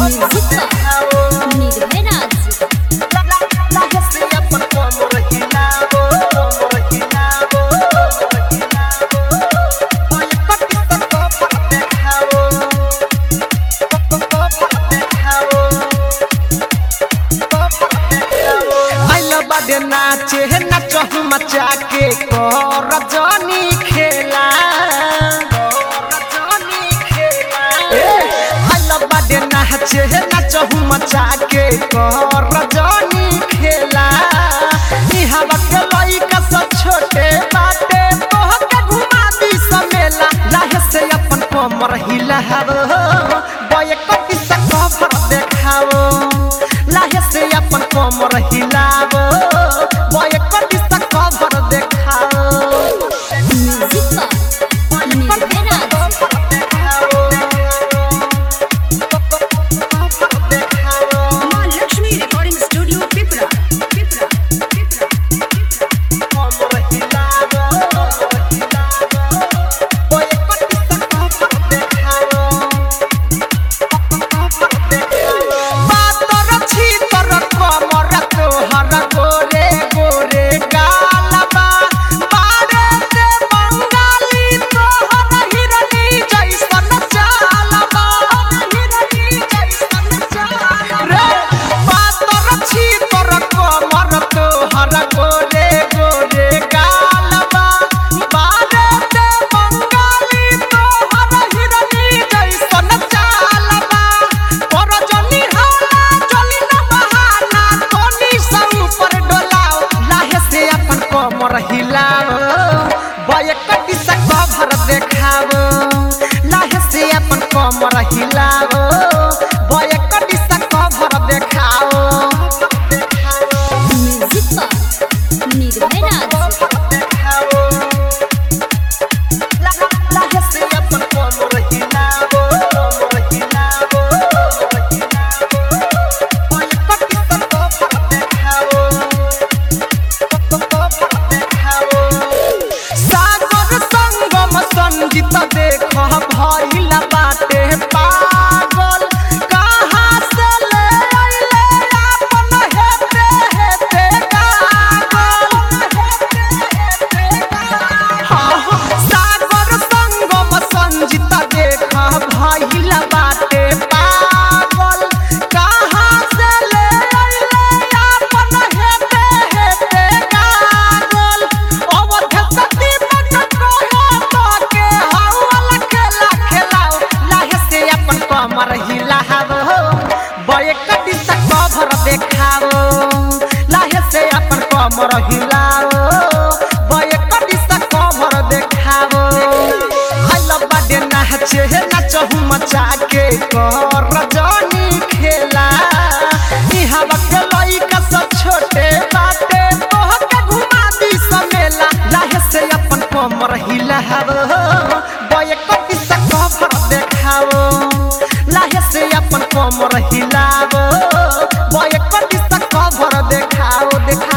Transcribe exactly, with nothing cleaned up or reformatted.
नाचे नाचो मचा के कर रजनी खेला रजनी खेला हल्ला बाडे नाचे नाचो मचा के कर रजनी खेला ई हवा के लइका सब छोटे बाटे तोह के घुमा दी समेला लाहे से अपन कमर हिलावो बय कटी से कवर देखावो लाहे से अपन कमर हिलावो बय कटी से कवर देखावो कमर हिलाओ बय कटी से कवर देखाओ सागर संगम संगीत देख भइला बाटे पागल कहां से ले आइले अपन हेते हेते गागल सागर संगम संगीत देख भइला बाटे पागल कहां से ले आइले अपन हेते हेते गागल अवध सती मन कहे तो के हवा खेला खेलाओ लाहे से अपन कमर हिलावो बय कटी से कवर देखावो लाहे से अपन कमर हिलाओ बय कटी से कवर देखावो हल्ला बाडे नाचे नाचो मचा के कर रजनी खेला ई हवा के लइका सब छोटे बाटे तोह के घुमा दी समेला लाहे से अपन कमर हिलावो बय कटी से कवर देखावो लाहे से अपन कमर हिलावो।